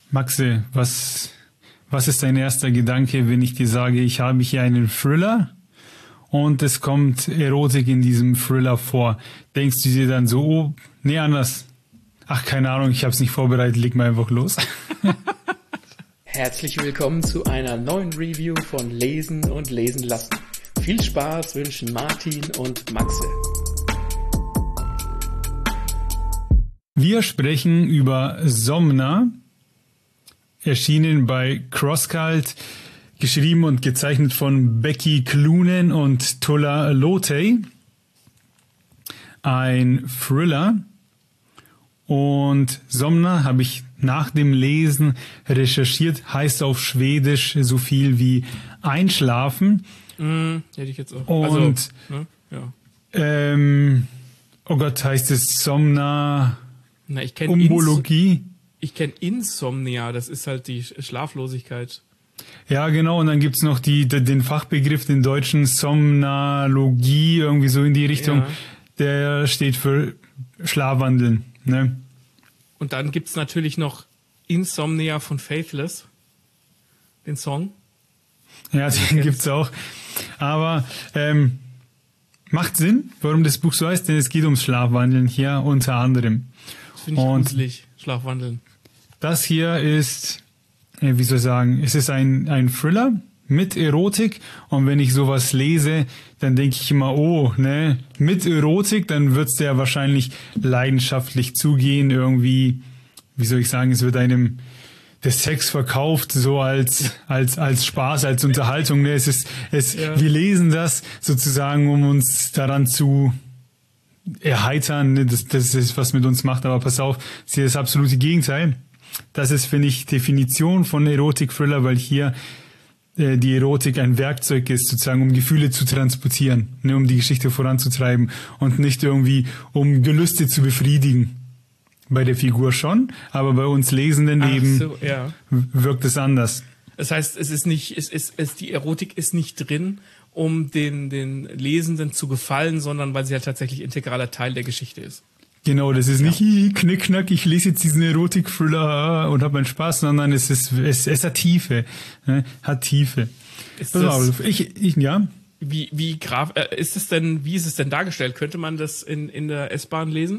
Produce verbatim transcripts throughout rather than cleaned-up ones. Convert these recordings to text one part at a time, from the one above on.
Maxe, was, was ist dein erster Gedanke, wenn ich dir sage, ich habe hier einen Thriller und es kommt Erotik in diesem Thriller vor? Denkst du dir dann so, oh, nee, anders. Ach, keine Ahnung, ich habe es nicht vorbereitet, leg mal einfach los. Herzlich willkommen zu einer neuen Review von Lesen und Lesen lassen. Viel Spaß wünschen Martin und Maxe. Wir sprechen über Somna, erschienen bei CrossCult, geschrieben und gezeichnet von Becky Cloonan und Tola Lotay. Ein Thriller. Und Somna habe ich nach dem Lesen recherchiert, heißt auf Schwedisch so viel wie einschlafen. Mm, hätte ich jetzt auch. Und also, ne? Ja. ähm, oh Gott, heißt es Somna Na, ich kenn Umbologie? Ins- ich kenne Insomnia, das ist halt die Schlaflosigkeit. Ja, genau, und dann gibt's noch die, den Fachbegriff, den deutschen Somnalogie, irgendwie so in die Richtung. Ja. Der steht für Schlafwandeln. Ne? Und dann gibt's natürlich noch Insomnia von Faithless, den Song. Ja, den gibt's auch. Aber ähm, macht Sinn, warum das Buch so heißt, denn es geht ums Schlafwandeln hier unter anderem. Das finde ich Und gruselig, Schlafwandeln. das hier ist, äh, wie soll ich sagen, es ist ein, ein Thriller mit Erotik, und wenn ich sowas lese, dann denke ich immer, oh, ne, mit Erotik, dann wird's ja wahrscheinlich leidenschaftlich zugehen, irgendwie, wie soll ich sagen, es wird einem der Sex verkauft, so als, als, als Spaß, als Unterhaltung, ne, es ist, es, Ja. wir lesen das sozusagen, um uns daran zu erheitern, ne, das, das ist, was mit uns macht, aber pass auf, das ist das absolute Gegenteil. Das ist, finde ich, Definition von Erotik-Thriller, weil hier die Erotik ein Werkzeug ist, sozusagen, um Gefühle zu transportieren, ne, um die Geschichte voranzutreiben und nicht irgendwie, um Gelüste zu befriedigen. Bei der Figur schon, aber bei uns Lesenden Ach eben so, ja. wirkt es anders. Das heißt, es ist nicht, es ist, es, die Erotik ist nicht drin, um den, den Lesenden zu gefallen, sondern weil sie halt tatsächlich integraler Teil der Geschichte ist. Genau, das ist nicht ja. Knickknack, ich lese jetzt diesen Erotik-Thriller und habe meinen Spaß, sondern es ist, es, es hat Tiefe, ne? Hat Tiefe. Ist Pass das, auf, ich, ich, ja. wie, wie graf, äh, ist es denn, wie ist es denn dargestellt? Könnte man das in, in der S-Bahn lesen?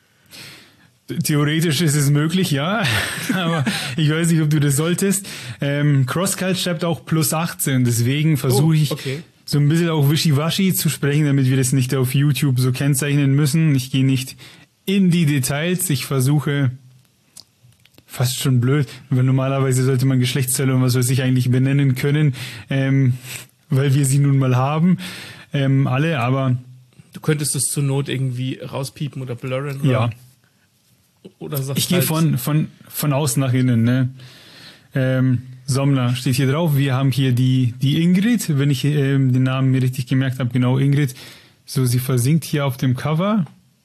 Theoretisch ist es möglich, ja, aber ich weiß nicht, ob du das solltest. Ähm, CrossCult schreibt auch plus achtzehn, deswegen versuche ich oh, okay. so ein bisschen auch wischiwaschi zu sprechen, damit wir das nicht auf YouTube so kennzeichnen müssen. Ich gehe nicht in die Details, ich versuche, fast schon blöd, weil normalerweise sollte man Geschlechtsteile und was weiß ich eigentlich benennen können, ähm, weil wir sie nun mal haben, ähm, alle, aber... Du könntest es zur Not irgendwie rauspiepen oder blurren, oder? Ja. Oder sagst Ich gehe halt, von, von, von außen nach innen, ne? Ähm, Somna steht hier drauf. Wir haben hier die, die Ingrid, wenn ich ähm, den Namen mir richtig gemerkt habe, genau, Ingrid. So, sie versinkt hier auf dem Cover.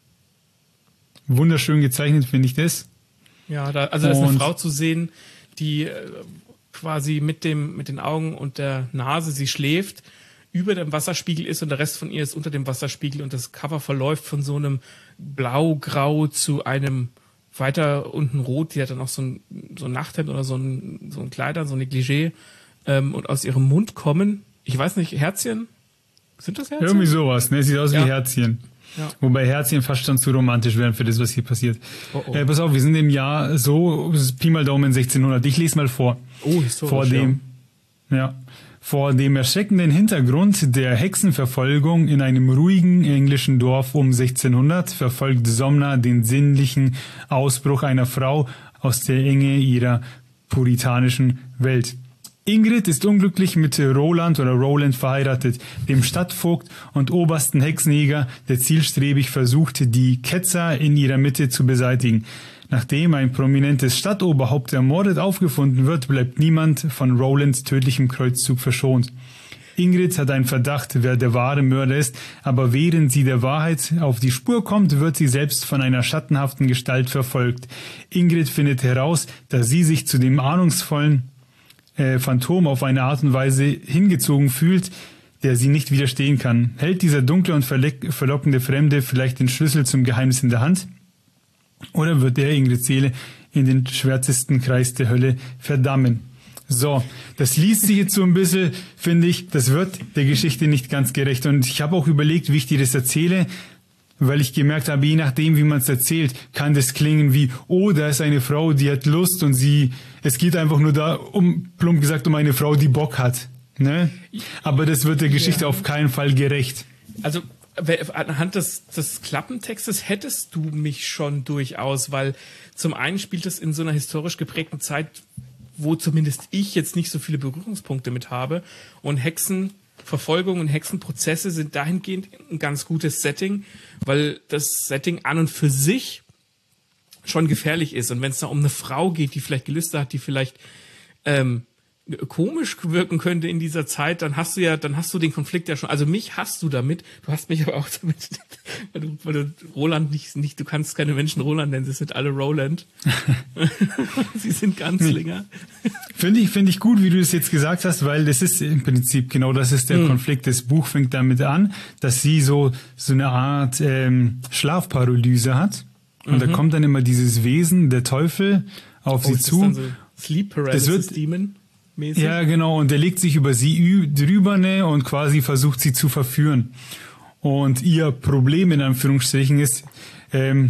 Wunderschön gezeichnet, finde ich das. Ja, da, also da ist eine Und- Frau zu sehen, die äh, quasi mit dem, mit den Augen und der Nase, sie schläft, über dem Wasserspiegel ist und der Rest von ihr ist unter dem Wasserspiegel und das Cover verläuft von so einem Blau-Grau zu einem weiter unten rot. Die hat dann auch so ein, so ein Nachthemd oder so ein, so ein Kleid an, so ein Negligé. Ähm, und aus ihrem Mund kommen, ich weiß nicht, Herzchen? Sind das Herzchen? Irgendwie sowas, ne? Sieht aus Ja. wie Herzchen. Ja. Wobei Herzchen fast schon zu romantisch wären für das, was hier passiert. Oh, oh. Äh, pass auf, wir sind im Jahr so, Pi mal Daumen sechzehnhundert. Ich lese mal vor. Oh, historisch, Vor dem, ja. Vor dem erschreckenden Hintergrund der Hexenverfolgung in einem ruhigen englischen Dorf um sechzehnhundert verfolgt Somna den sinnlichen Ausbruch einer Frau aus der Enge ihrer puritanischen Welt. Ingrid ist unglücklich mit Roland oder Roland verheiratet, dem Stadtvogt und obersten Hexenjäger, der zielstrebig versucht, die Ketzer in ihrer Mitte zu beseitigen. Nachdem ein prominentes Stadtoberhaupt ermordet aufgefunden wird, bleibt niemand von Rolands tödlichem Kreuzzug verschont. Ingrid hat einen Verdacht, wer der wahre Mörder ist, aber während sie der Wahrheit auf die Spur kommt, wird sie selbst von einer schattenhaften Gestalt verfolgt. Ingrid findet heraus, dass sie sich zu dem ahnungsvollen äh, Phantom auf eine Art und Weise hingezogen fühlt, der sie nicht widerstehen kann. Hält dieser dunkle und verleck- verlockende Fremde vielleicht den Schlüssel zum Geheimnis in der Hand? Oder wird er Ingrids Seele in den schwärzesten Kreis der Hölle verdammen. So, das liest sich jetzt so ein bisschen, finde ich, das wird der Geschichte nicht ganz gerecht. Und ich habe auch überlegt, wie ich dir das erzähle, weil ich gemerkt habe, je nachdem, wie man es erzählt, kann das klingen wie, oh, da ist eine Frau, die hat Lust und sie, es geht einfach nur da, um plump gesagt, um eine Frau, die Bock hat. Ne? Aber das wird der Geschichte ja auf keinen Fall gerecht. Also anhand des, des Klappentextes hättest du mich schon durchaus, weil zum einen spielt es in so einer historisch geprägten Zeit, wo zumindest ich jetzt nicht so viele Berührungspunkte mit habe. Und Hexenverfolgung und Hexenprozesse sind dahingehend ein ganz gutes Setting, weil das Setting an und für sich schon gefährlich ist. Und wenn es da um eine Frau geht, die vielleicht Gelüste hat, die vielleicht ähm, komisch wirken könnte in dieser Zeit, dann hast du ja, dann hast du den Konflikt ja schon. Also mich hast du damit, du hast mich aber auch damit, weil du, weil du Roland nicht, nicht, du kannst keine Menschen Roland nennen, sie sind alle Roland. Sie sind Ganzlinger. Finde ich, finde ich gut, wie du es jetzt gesagt hast, weil das ist im Prinzip genau das ist der hm. Konflikt. Das Buch fängt damit an, dass sie so, so eine Art ähm, Schlafparalyse hat. Und mhm. da kommt dann immer dieses Wesen, der Teufel, auf oh, sie zu. Dann so Sleep Paralysis Demon? Mäßig. Ja, genau, und der legt sich über sie drüber, ne, und quasi versucht sie zu verführen. Und ihr Problem in Anführungsstrichen ist, ähm,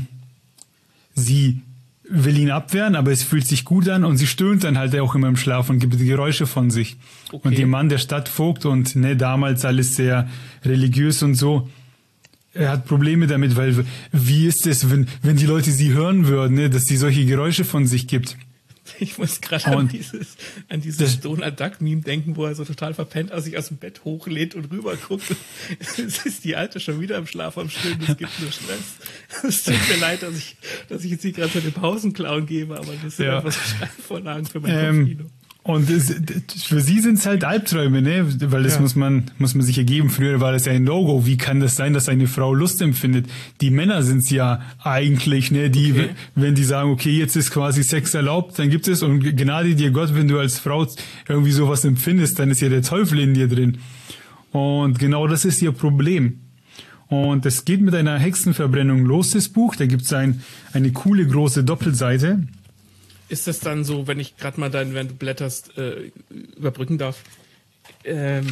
sie will ihn abwehren, aber es fühlt sich gut an und sie stöhnt dann halt auch immer im Schlaf und gibt Geräusche von sich. Okay. Und ihr Mann, der Stadtvogt und ne, damals alles sehr religiös und so, er hat Probleme damit, weil wie ist es, wenn, wenn die Leute sie hören würden, ne, dass sie solche Geräusche von sich gibt. Ich muss gerade an dieses, an dieses Donald Duck Meme denken, wo er so total verpennt aus sich aus dem Bett hochlehnt und rüber guckt. Es ist die Alte schon wieder im Schlaf am Stillen, es gibt nur Stress. Es tut mir leid, dass ich, dass ich jetzt hier gerade so den Pausenclown gebe, aber das sind ja einfach so Schreibvorlagen für mein ähm, Kopfkino. Und es, für sie sind es halt Albträume, ne? Weil das ja. muss man muss man sich ergeben. Früher war das ja ein No-Go. Wie kann das sein, dass eine Frau Lust empfindet? Die Männer sind's ja eigentlich, ne? Die, okay. wenn die sagen, okay, jetzt ist quasi Sex erlaubt, dann gibt es, und Gnade dir Gott, wenn du als Frau irgendwie sowas empfindest, dann ist ja der Teufel in dir drin. Und genau das ist ihr Problem. Und es geht mit einer Hexenverbrennung los, das Buch. Da gibt's ein, eine coole große Doppelseite. Ist das dann so, wenn ich gerade mal dann, während du blätterst, äh, überbrücken darf, ähm,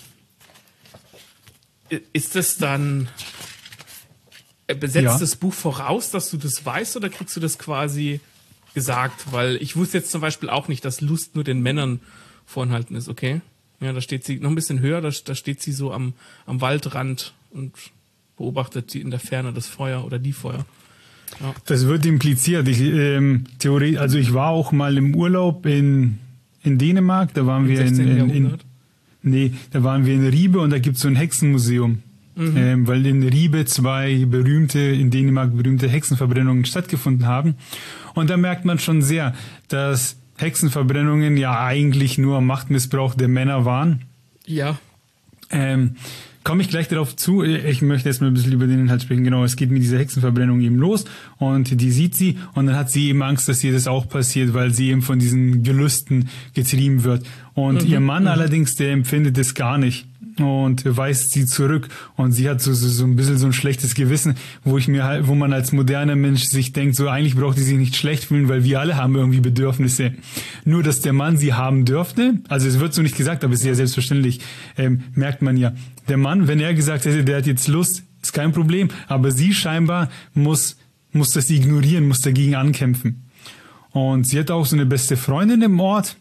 ist das dann, äh, besetzt ja. das Buch voraus, dass du das weißt, oder kriegst du das quasi gesagt? Weil ich wusste jetzt zum Beispiel auch nicht, dass Lust nur den Männern vorenthalten ist, okay? Ja, da steht sie noch ein bisschen höher, da, da steht sie so am, am Waldrand und beobachtet die in der Ferne das Feuer oder die Feuer. Ja. Das wird impliziert. Ich, ähm, Theorie, also ich war auch mal im Urlaub in, in Dänemark, da waren Im wir in, in, in, nee, da waren wir in Ribe und da gibt's so ein Hexenmuseum. Mhm. Ähm, weil in Ribe zwei berühmte, in Dänemark berühmte Hexenverbrennungen stattgefunden haben. Und da merkt man schon sehr, dass Hexenverbrennungen ja eigentlich nur Machtmissbrauch der Männer waren. Ja. Ähm, Komme ich gleich darauf zu. Ich möchte jetzt mal ein bisschen über den Inhalt sprechen. Genau, es geht mit dieser Hexenverbrennung eben los und die sieht sie und dann hat sie eben Angst, dass ihr das auch passiert, weil sie eben von diesen Gelüsten getrieben wird. Und mhm. ihr Mann mhm. allerdings, der empfindet es gar nicht und weist sie zurück und sie hat so, so, so ein bisschen so ein schlechtes Gewissen, wo ich mir halt, wo man als moderner Mensch sich denkt, so eigentlich braucht die sich nicht schlecht fühlen, weil wir alle haben irgendwie Bedürfnisse. Nur, dass der Mann sie haben dürfte, also es wird so nicht gesagt, aber es ist ja selbstverständlich, ähm, merkt man ja. Der Mann, wenn er gesagt hätte, der hat jetzt Lust, ist kein Problem, aber sie scheinbar muss, muss das ignorieren, muss dagegen ankämpfen. Und sie hat auch so eine beste Freundin im Ort,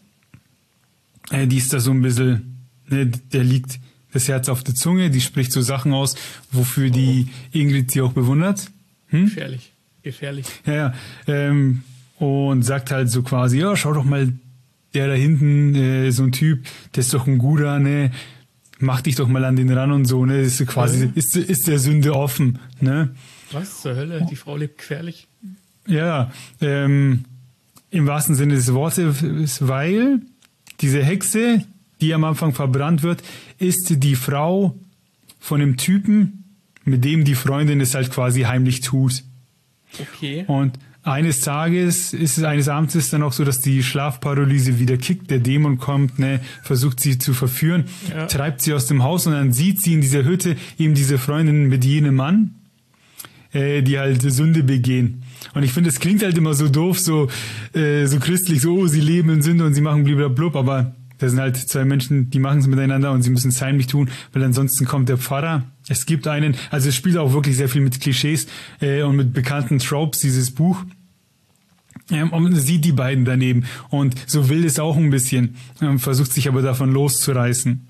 äh, die ist da so ein bisschen, ne, der liegt das Herz auf der Zunge, die spricht so Sachen aus, wofür die Ingrid sie auch bewundert. Hm? Gefährlich, gefährlich. Ja, ja. Ähm, und sagt halt so quasi, ja, schau doch mal, der da hinten, äh, so ein Typ, der ist doch ein guter, ne, mach dich doch mal an den ran und so, ne, ist quasi, ist, ist der Sünde offen, ne. Was zur Hölle, die Frau lebt gefährlich. Ja, ähm, im wahrsten Sinne des Wortes, weil diese Hexe, die am Anfang verbrannt wird, ist die Frau von dem Typen, mit dem die Freundin es halt quasi heimlich tut. Okay. Und eines Tages ist es, eines Abends ist dann auch so, dass die Schlafparalyse wieder kickt, der Dämon kommt, ne, versucht sie zu verführen, ja. treibt sie aus dem Haus und dann sieht sie in dieser Hütte eben diese Freundin mit jenem Mann, äh, die halt Sünde begehen. Und ich finde, es klingt halt immer so doof, so, äh, so christlich, so, oh, sie leben in Sünde und sie machen blablabla, aber das sind halt zwei Menschen, die machen es miteinander und sie müssen es heimlich tun, weil ansonsten kommt der Pfarrer. Es gibt einen, also es spielt auch wirklich sehr viel mit Klischees äh, und mit bekannten Tropes, dieses Buch. Ähm, und sieht die beiden daneben und so will es auch ein bisschen, ähm, versucht sich aber davon loszureißen.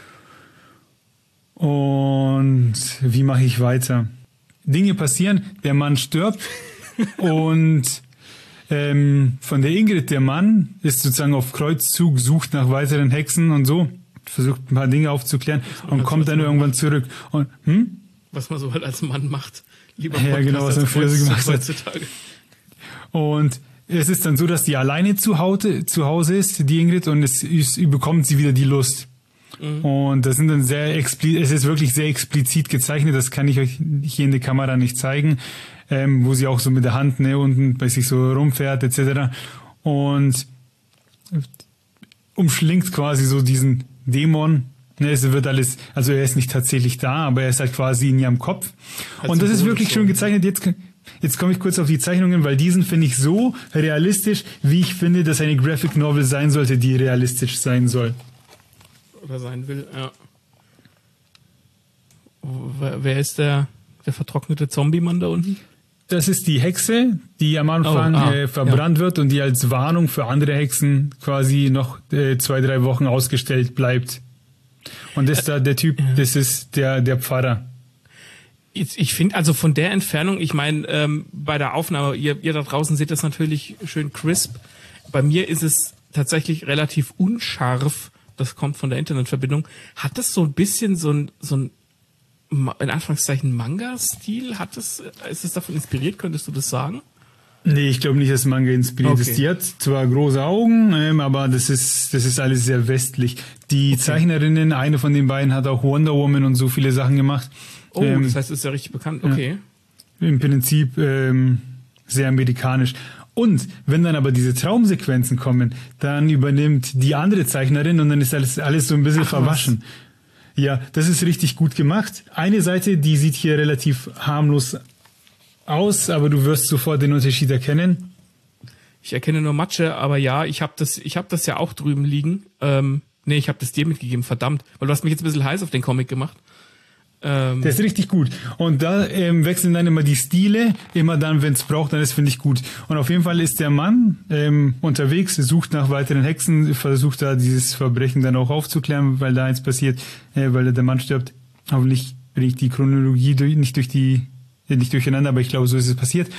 Mhm. Und wie mache ich weiter? Dinge passieren, der Mann stirbt und ähm, von der Ingrid, der Mann, ist sozusagen auf Kreuzzug, sucht nach weiteren Hexen und so, versucht ein paar Dinge aufzuklären und kommt dann irgendwann zurück. Und, hm? Was man so halt als Mann macht. Lieber ja, genau, was man früher so gemacht hat. Heutzutage. Und es ist dann so, dass die alleine zu Hause, zu Hause ist, die Ingrid, und es ist, bekommt sie wieder die Lust. Mhm. Und das sind dann sehr explizit, es ist wirklich sehr explizit gezeichnet, das kann ich euch hier in der Kamera nicht zeigen, ähm, wo sie auch so mit der Hand, ne, unten bei sich so rumfährt, et cetera. Und umschlingt quasi so diesen Dämon. Ne, es wird alles, also er ist nicht tatsächlich da, aber er ist halt quasi in ihrem Kopf. Also und das ist wirklich schön gezeichnet. Jetzt, jetzt komme ich kurz auf die Zeichnungen, weil diesen finde ich so realistisch, wie ich finde, dass eine Graphic Novel sein sollte, die realistisch sein soll. Oder sein will, ja. Wer ist der, der vertrocknete Zombie-Mann da unten? Das ist die Hexe, die am Anfang oh, ah, äh, verbrannt ja. wird und die als Warnung für andere Hexen quasi noch äh, zwei, drei Wochen ausgestellt bleibt. Und das ist da der Typ, ja. das ist der, der Pfarrer. Ich, ich finde, also von der Entfernung, ich meine, ähm, bei der Aufnahme, ihr, ihr da draußen seht das natürlich schön crisp. Bei mir ist es tatsächlich relativ unscharf. Das kommt von der Internetverbindung. Hat das so ein bisschen so ein, so ein in Anführungszeichen Manga-Stil? Hat es, ist es davon inspiriert? Könntest du das sagen? Nee, ich glaube nicht, dass Manga inspiriert okay. ist. Die hat zwar große Augen, ähm, aber das ist, das ist alles sehr westlich. Die okay. Zeichnerinnen, eine von den beiden hat auch Wonder Woman und so viele Sachen gemacht. Oh, ähm, das heißt, es ist ja richtig bekannt. Okay. Ja, im Prinzip ähm, sehr amerikanisch. Und wenn dann aber diese Traumsequenzen kommen, dann übernimmt die andere Zeichnerin und dann ist alles, alles so ein bisschen Ach, verwaschen. Was? Ja, das ist richtig gut gemacht. Eine Seite, die sieht hier relativ harmlos aus, aber du wirst sofort den Unterschied erkennen. Ich erkenne nur Matsche, aber ja, ich habe das, ich habe das ja auch drüben liegen. Ähm, nee, ich habe das dir mitgegeben, verdammt, weil du hast mich jetzt ein bisschen heiß auf den Comic gemacht. Ähm, Der ist richtig gut. Und da ähm, wechseln dann immer die Stile, immer dann, wenn es braucht, dann ist, finde ich, gut. Und auf jeden Fall ist der Mann ähm, unterwegs, sucht nach weiteren Hexen, versucht da dieses Verbrechen dann auch aufzuklären, weil da eins passiert, äh, weil der Mann stirbt. Hoffentlich bringe ich die Chronologie durch, nicht durch die, äh, nicht durcheinander, aber ich glaube, so ist es passiert.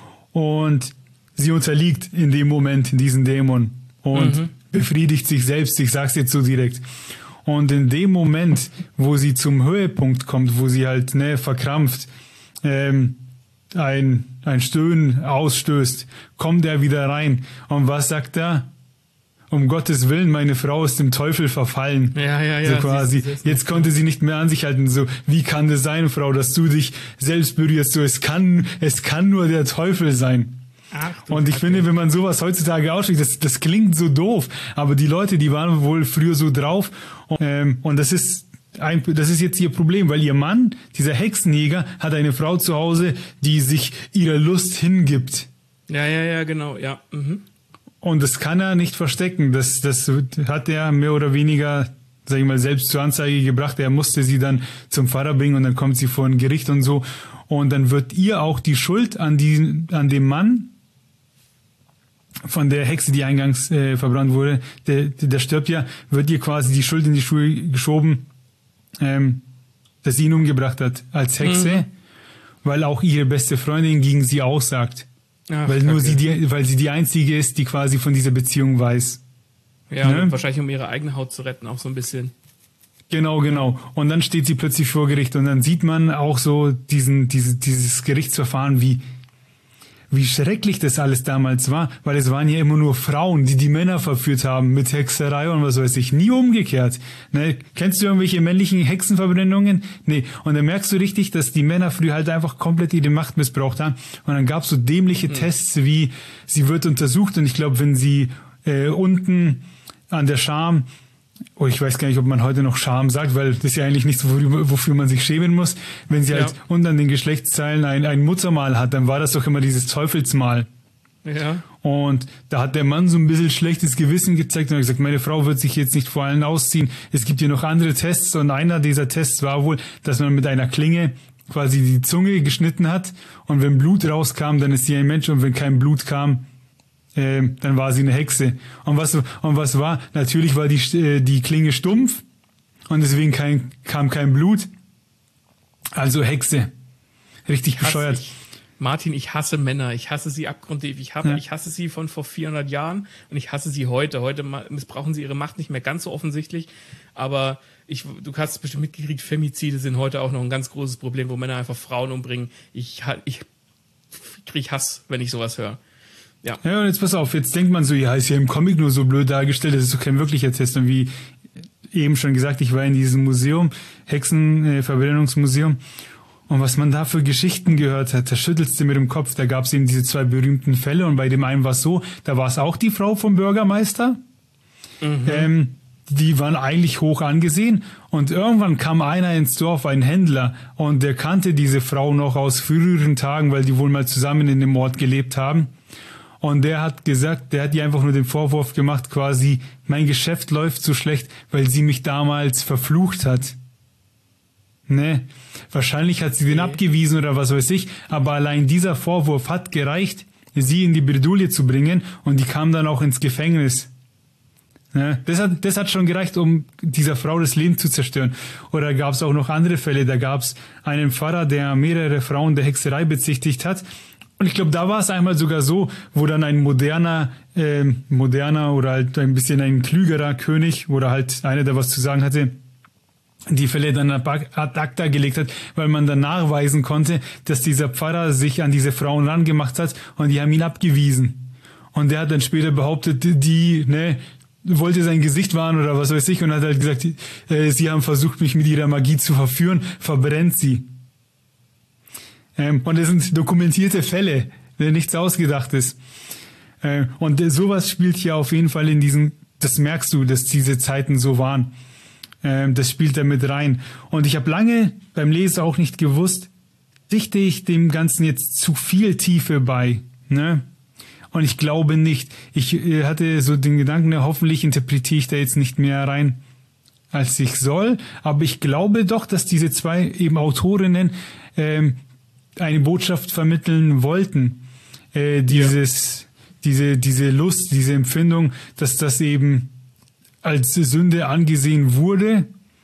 Und sie unterliegt in dem Moment diesen Dämon und mhm. befriedigt sich selbst, ich sag's jetzt so direkt. Und in dem Moment, wo sie zum Höhepunkt kommt, wo sie halt ne, verkrampft, ähm, ein, ein Stöhnen ausstößt, kommt er wieder rein. Und was sagt er? Um Gottes Willen, meine Frau ist dem Teufel verfallen. Ja, ja, ja. So quasi. Jetzt konnte sie nicht mehr an sich halten. So, wie kann das sein, Frau, dass du dich selbst berührst? So, es kann, es kann nur der Teufel sein. Ach, und ich Kacke. finde, wenn man sowas heutzutage ausspricht, das, das klingt so doof, aber die Leute, die waren wohl früher so drauf und, ähm, und das ist ein, das ist jetzt ihr Problem, weil ihr Mann, dieser Hexenjäger, hat eine Frau zu Hause, die sich ihrer Lust hingibt. Ja, ja, ja, genau, ja. Mhm. Und das kann er nicht verstecken, das, das hat er mehr oder weniger, sag ich mal, selbst zur Anzeige gebracht, er musste sie dann zum Pfarrer bringen und dann kommt sie vor ein Gericht und so und dann wird ihr auch die Schuld an, die, an dem Mann von der Hexe, die eingangs äh, verbrannt wurde, der, der stirbt ja, wird ihr quasi die Schuld in die Schuhe geschoben, ähm, dass sie ihn umgebracht hat als Hexe, mhm. weil auch ihre beste Freundin gegen sie aussagt. Ach, weil nur sie die, weil sie die einzige ist, die quasi von dieser Beziehung weiß. Ja, ne? Und wahrscheinlich um ihre eigene Haut zu retten, auch so ein bisschen. Genau, genau. Und dann steht sie plötzlich vor Gericht und dann sieht man auch so diesen, diese, dieses Gerichtsverfahren, wie wie schrecklich das alles damals war, weil es waren ja immer nur Frauen, die die Männer verführt haben mit Hexerei und was weiß ich, nie umgekehrt. Ne? Kennst du irgendwelche männlichen Hexenverbrennungen? Nee. Und dann merkst du richtig, dass die Männer früher halt einfach komplett ihre Macht missbraucht haben. Und dann gab's so dämliche mhm. Tests wie, sie wird untersucht und ich glaube, wenn sie äh, unten an der Scham oh, ich weiß gar nicht, ob man heute noch Scham sagt, weil das ist ja eigentlich nichts, worüber, wofür man sich schämen muss. Wenn sie ja. halt unter den Geschlechtsteilen ein, ein Muttermal hat, dann war das doch immer dieses Teufelsmal. Ja. Und da hat der Mann so ein bisschen schlechtes Gewissen gezeigt und hat gesagt, meine Frau wird sich jetzt nicht vor allen ausziehen. Es gibt hier noch andere Tests und einer dieser Tests war wohl, dass man mit einer Klinge quasi die Zunge geschnitten hat und wenn Blut rauskam, dann ist sie ein Mensch und wenn kein Blut kam, äh, dann war sie eine Hexe. Und was, und was war? Natürlich war die, äh, die Klinge stumpf und deswegen kein, kam kein Blut. Also Hexe. Richtig bescheuert. Ich. Martin, ich hasse Männer, ich hasse sie abgrundtief, ich, habe, ja. ich hasse sie von vor vierhundert Jahren und ich hasse sie heute. Heute missbrauchen sie ihre Macht nicht mehr ganz so offensichtlich, aber ich, du hast es bestimmt mitgekriegt, Femizide sind heute auch noch ein ganz großes Problem, wo Männer einfach Frauen umbringen. Ich, ich kriege Hass, wenn ich sowas höre. Ja. Ja, und jetzt pass auf, jetzt denkt man so, ja, ist ja im Comic nur so blöd dargestellt, das ist doch kein wirklicher Test. Und wie eben schon gesagt, ich war in diesem Museum, Hexenverbrennungsmuseum. Und was man da für Geschichten gehört hat, da schüttelst du mit dem Kopf. Da gab es eben diese zwei berühmten Fälle und bei dem einen war es so, da war es auch die Frau vom Bürgermeister. Mhm. Ähm, die waren eigentlich hoch angesehen und irgendwann kam einer ins Dorf, ein Händler, und der kannte diese Frau noch aus früheren Tagen, weil die wohl mal zusammen in dem Ort gelebt haben. Und der hat gesagt, der hat ihr einfach nur den Vorwurf gemacht, quasi, mein Geschäft läuft so schlecht, weil sie mich damals verflucht hat. Ne, wahrscheinlich hat sie den abgewiesen oder was weiß ich, aber allein dieser Vorwurf hat gereicht, sie in die Bredouille zu bringen und die kam dann auch ins Gefängnis. Ne, das hat, das hat schon gereicht, um dieser Frau das Leben zu zerstören. Oder gab es auch noch andere Fälle, da gab es einen Pfarrer, der mehrere Frauen der Hexerei bezichtigt hat. Und ich glaube, da war es einmal sogar so, wo dann ein moderner, äh, moderner oder halt ein bisschen ein klügerer König oder halt einer, der was zu sagen hatte, die Fälle dann ad acta gelegt hat, weil man dann nachweisen konnte, dass dieser Pfarrer sich an diese Frauen rangemacht hat und die haben ihn abgewiesen. Und der hat dann später behauptet, die, ne, wollte sein Gesicht wahren oder was weiß ich und hat halt gesagt, äh, sie haben versucht, mich mit ihrer Magie zu verführen, verbrennt sie. Ähm, und das sind dokumentierte Fälle, nichts Ausgedachtes. Äh, und sowas spielt hier auf jeden Fall in diesen, das merkst du, dass diese Zeiten so waren. Das spielt da mit rein. Und ich habe lange beim Lesen auch nicht gewusst, dichte ich dem Ganzen jetzt zu viel Tiefe bei. Ne? Und ich glaube nicht. Ich äh, hatte so den Gedanken, ja, hoffentlich interpretiere ich da jetzt nicht mehr rein, als ich soll. Aber ich glaube doch, dass diese zwei eben Autorinnen ähm, eine Botschaft vermitteln wollten. Äh, dieses, ja. diese, diese Lust, diese Empfindung, dass das eben als Sünde angesehen wurde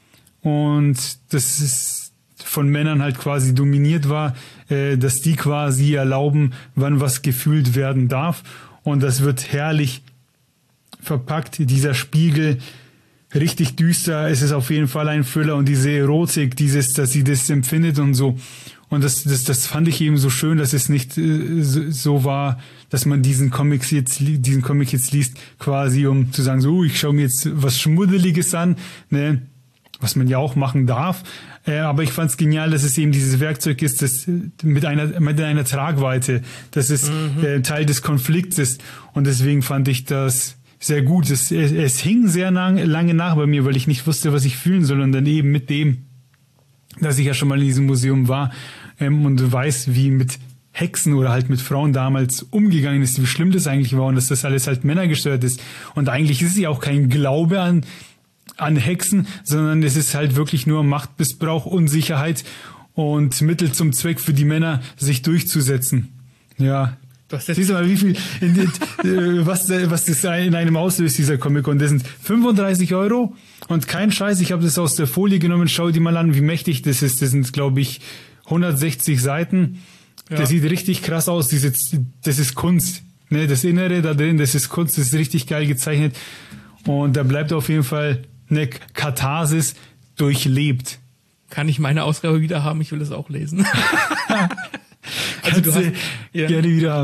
und dass es von Männern halt quasi dominiert war, äh, dass die quasi erlauben, wann was gefühlt werden darf. Und das wird herrlich verpackt, dieser Spiegel, richtig düster. Es ist auf jeden Fall ein Thriller und diese Erotik, dieses, dass sie das empfindet und so. Und das, das, das fand ich eben so schön, dass es nicht äh, so, so war, dass man diesen Comics jetzt, diesen Comic jetzt liest, quasi um zu sagen, so, ich schaue mir jetzt was Schmuddeliges an, ne, was man ja auch machen darf. Äh, aber ich fand es genial, dass es eben dieses Werkzeug ist, das mit einer mit einer Tragweite, dass es mhm. äh, Teil des Konflikts ist. Und deswegen fand ich das sehr gut. Es, es, es hing sehr lang, lange nach bei mir, weil ich nicht wusste, was ich fühlen soll. Und dann eben mit dem, dass ich ja schon mal in diesem Museum war ähm, und weiß, wie mit Hexen oder halt mit Frauen damals umgegangen ist, wie schlimm das eigentlich war und dass das alles halt männergesteuert ist. Und eigentlich ist es ja auch kein Glaube an, an Hexen, sondern es ist halt wirklich nur Machtmissbrauch, Unsicherheit und Mittel zum Zweck für die Männer, sich durchzusetzen. Ja. Siehst du mal, wie viel, in die, was, was das in einem auslöst, dieser Comic. Und das sind fünfunddreißig Euro und kein Scheiß. Ich habe das aus der Folie genommen. Schau dir mal an, wie mächtig das ist. Das sind, glaube ich, hundertsechzig Seiten. Ja. Das sieht richtig krass aus. Diese, das ist Kunst. Ne, das Innere da drin, das ist Kunst. Das ist richtig geil gezeichnet. Und da bleibt auf jeden Fall eine Katharsis durchlebt. Kann ich meine Ausgabe wieder haben? Ich will das auch lesen. Also du hast, ja. gerne wieder haben.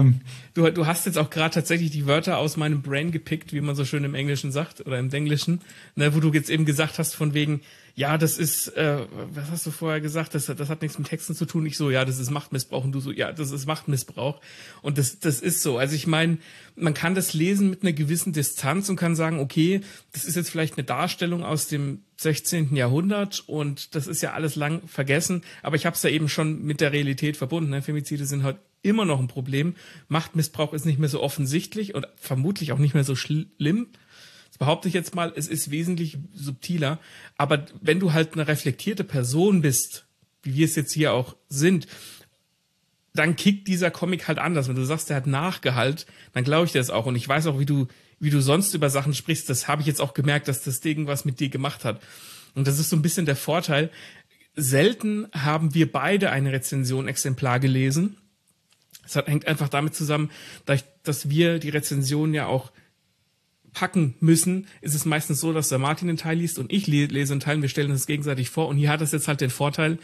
du, du hast jetzt auch gerade tatsächlich die Wörter aus meinem Brain gepickt, wie man so schön im Englischen sagt oder im Englischen, ne, wo du jetzt eben gesagt hast von wegen, ja, das ist, äh, was hast du vorher gesagt, das, das hat nichts mit Texten zu tun. Ich so, ja, das ist Machtmissbrauch und du so, ja, das ist Machtmissbrauch. Und das, das ist so. Also ich meine, man kann das lesen mit einer gewissen Distanz und kann sagen, okay, das ist jetzt vielleicht eine Darstellung aus dem sechzehnten Jahrhundert und das ist ja alles lang vergessen, aber ich habe es ja eben schon mit der Realität verbunden. Ne? Femizide sind halt immer noch ein Problem. Machtmissbrauch ist nicht mehr so offensichtlich und vermutlich auch nicht mehr so schlimm. Das behaupte ich jetzt mal, es ist wesentlich subtiler. Aber wenn du halt eine reflektierte Person bist, wie wir es jetzt hier auch sind, dann kickt dieser Comic halt anders. Wenn du sagst, der hat Nachgehalt, dann glaube ich das auch. Und ich weiß auch, wie du, wie du sonst über Sachen sprichst. Das habe ich jetzt auch gemerkt, dass das Ding was mit dir gemacht hat. Und das ist so ein bisschen der Vorteil. Selten haben wir beide eine Rezension exemplar gelesen. Das hat, hängt einfach damit zusammen, dass wir die Rezension ja auch packen müssen, ist es meistens so, dass der Martin einen Teil liest und ich lese einen Teil und wir stellen uns gegenseitig vor. Und hier hat es jetzt halt den Vorteil,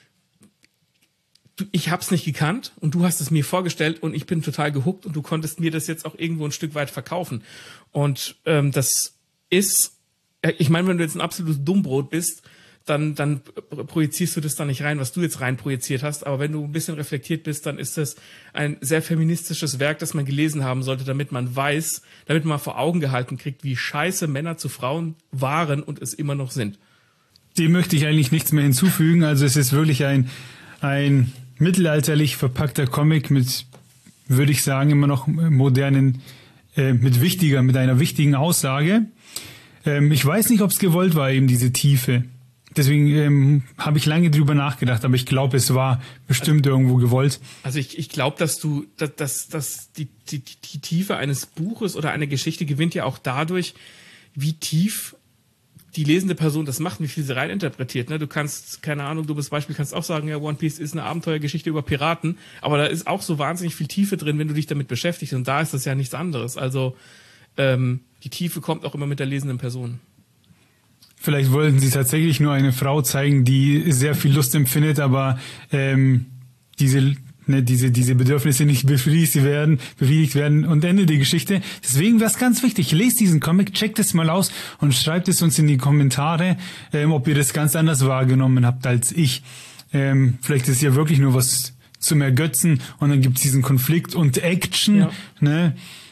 du, ich habe es nicht gekannt und du hast es mir vorgestellt und ich bin total gehuckt und du konntest mir das jetzt auch irgendwo ein Stück weit verkaufen. Und ähm, das ist, ich meine, wenn du jetzt ein absolutes Dummbrot bist, dann, dann projizierst du das da nicht rein, was du jetzt rein projiziert hast. Aber wenn du ein bisschen reflektiert bist, dann ist das ein sehr feministisches Werk, das man gelesen haben sollte, damit man weiß, damit man vor Augen gehalten kriegt, wie scheiße Männer zu Frauen waren und es immer noch sind. Dem möchte ich eigentlich nichts mehr hinzufügen. Also es ist wirklich ein, ein mittelalterlich verpackter Comic mit, würde ich sagen, immer noch modernen, äh, mit wichtiger, mit einer wichtigen Aussage. Ähm, ich weiß nicht, ob es gewollt war, eben diese Tiefe. Deswegen ähm, habe ich lange drüber nachgedacht, aber ich glaube, es war bestimmt also, irgendwo gewollt. Also ich, ich glaube, dass du, dass, dass, dass die, die, die Tiefe eines Buches oder einer Geschichte gewinnt ja auch dadurch, wie tief die lesende Person das macht, wie viel sie reininterpretiert. Ne? Du kannst, keine Ahnung, du bist Beispiel, kannst auch sagen, ja, One Piece ist eine Abenteuergeschichte über Piraten, aber da ist auch so wahnsinnig viel Tiefe drin, wenn du dich damit beschäftigst. Und da ist das ja nichts anderes. Also ähm, die Tiefe kommt auch immer mit der lesenden Person. Vielleicht wollten sie tatsächlich nur eine Frau zeigen, die sehr viel Lust empfindet, aber ähm, diese, ne, diese, diese Bedürfnisse nicht befriedigt werden, befriedigt werden und Ende der Geschichte. Deswegen wäre es ganz wichtig, lest diesen Comic, checkt es mal aus und schreibt es uns in die Kommentare, ähm, ob ihr das ganz anders wahrgenommen habt als ich. Ähm, vielleicht ist es ja wirklich nur was zum Ergötzen und dann gibt es diesen Konflikt und Action. Ja. Ne?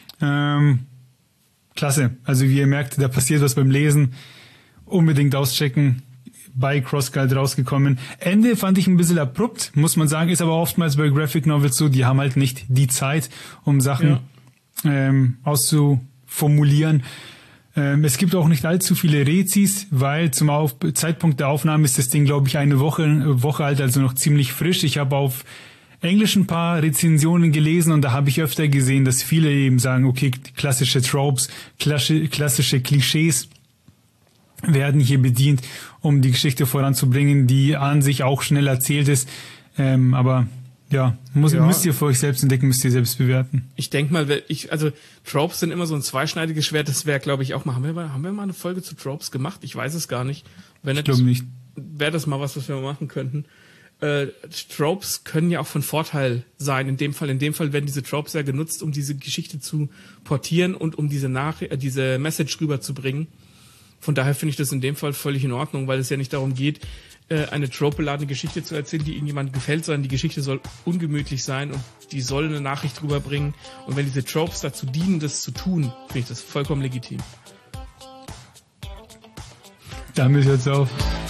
Ähm, klasse. Also wie ihr merkt, da passiert was beim Lesen. Unbedingt auschecken, bei CrossGuard rausgekommen. Ende fand ich ein bisschen abrupt, muss man sagen, ist aber oftmals bei Graphic Novels so, die haben halt nicht die Zeit, um Sachen ja. ähm, auszuformulieren. Ähm, es gibt auch nicht allzu viele Rezis, weil zum Auf- Zeitpunkt der Aufnahme ist das Ding, glaube ich, eine Woche, Woche alt, also noch ziemlich frisch. Ich habe auf Englisch ein paar Rezensionen gelesen und da habe ich öfter gesehen, dass viele eben sagen, okay, klassische Tropes, klassische, klassische Klischees werden hier bedient, um die Geschichte voranzubringen, die an sich auch schnell erzählt ist. Ähm, aber ja, muss, ja, müsst ihr für euch selbst entdecken, müsst ihr selbst bewerten. Ich denke mal, ich, also Tropes sind immer so ein zweischneidiges Schwert. Das wäre, glaube ich, auch mal. Haben wir, mal. haben wir mal eine Folge zu Tropes gemacht? Ich weiß es gar nicht. Wenn ich glaube nicht. Wäre das mal was, was wir mal machen könnten. Äh, Tropes können ja auch von Vorteil sein. In dem Fall, in dem Fall werden diese Tropes ja genutzt, um diese Geschichte zu portieren und um diese Nach äh, diese Message rüberzubringen. Von daher finde ich das in dem Fall völlig in Ordnung, weil es ja nicht darum geht, eine trope-beladene Geschichte zu erzählen, die irgendjemandem gefällt, sondern die Geschichte soll ungemütlich sein und die soll eine Nachricht rüberbringen. Und wenn diese Tropes dazu dienen, das zu tun, finde ich das vollkommen legitim. Damit hört's auf.